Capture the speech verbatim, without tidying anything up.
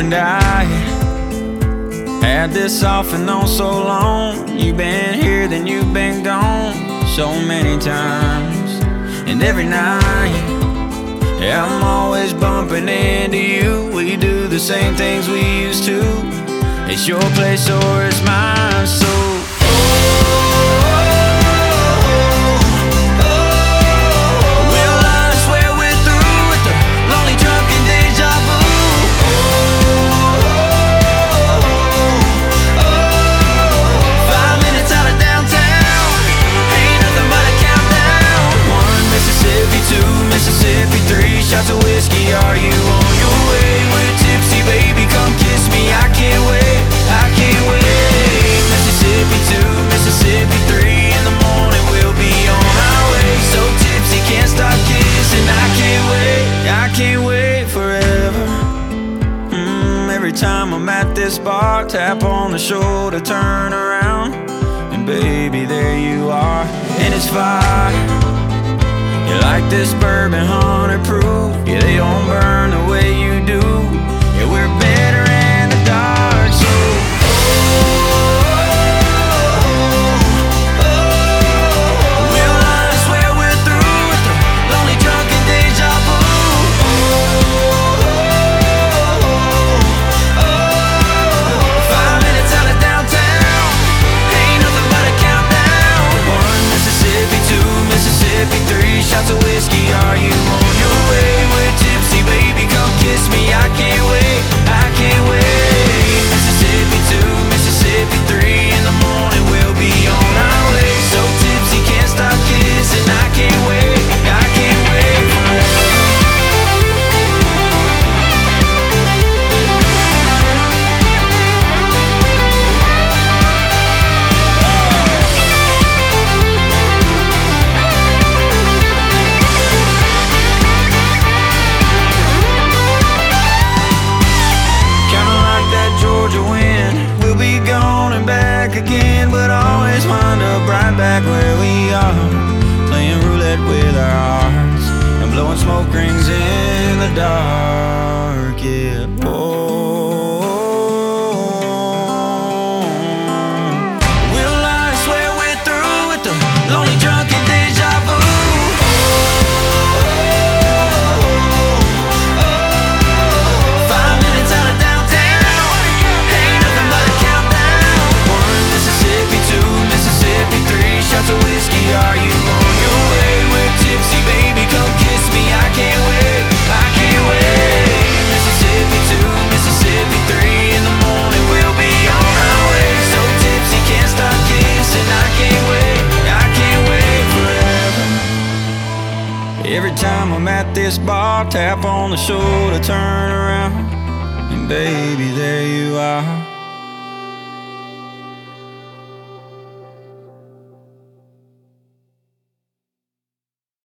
and I had this off and on so long. You've been here, then you've been gone so many times. And every night, yeah, I'm always bumping into you. We do the same things we used to. It's your place or it's mine, so shots of whiskey, are you on your way? We're tipsy, baby, come kiss me. I can't wait, I can't wait. Mississippi two, Mississippi three, in the morning we'll be on our way. So tipsy, can't stop kissing. I can't wait, I can't wait forever. mm, Every time I'm at this bar, tap on the shoulder, turn around, and baby, there you are. And it's fire. You like this bourbon, one hundred proof. Yeah, they don't burn the way you do. Yeah, we're better in the dark, so we'll lie, swear we're through with the lonely drunken deja vu. Five minutes out of downtown, ain't nothing but a countdown. One Mississippi, two Mississippi three, shots of whiskey, are you on your way? We're tipsy, baby, come kiss me. I can't wait, I can't wait. Mississippi two, Mississippi three, in the morning we'll be on our way. So tipsy, can't stop kissing. I can't wait, I can't wait forever. Again, but always wind up right back where we are, playing roulette with our hearts and blowing smoke rings in the dark. Yeah. Oh, we'll lie, swear we're through with the lonely drunken deja vu. Five minutes out of downtown, ain't nothing but a countdown. Mississippi two, Mississippi three, shots of whiskey, are you on your way? We're tipsy, baby, come kiss me. I can't wait, I can't wait. Mississippi two, Mississippi three, in the morning we'll be on our way. So tipsy, can't stop kissing. I can't wait, I can't wait forever. Every time I'm at this bar, tap on the shoulder, turn around, and baby, there you are.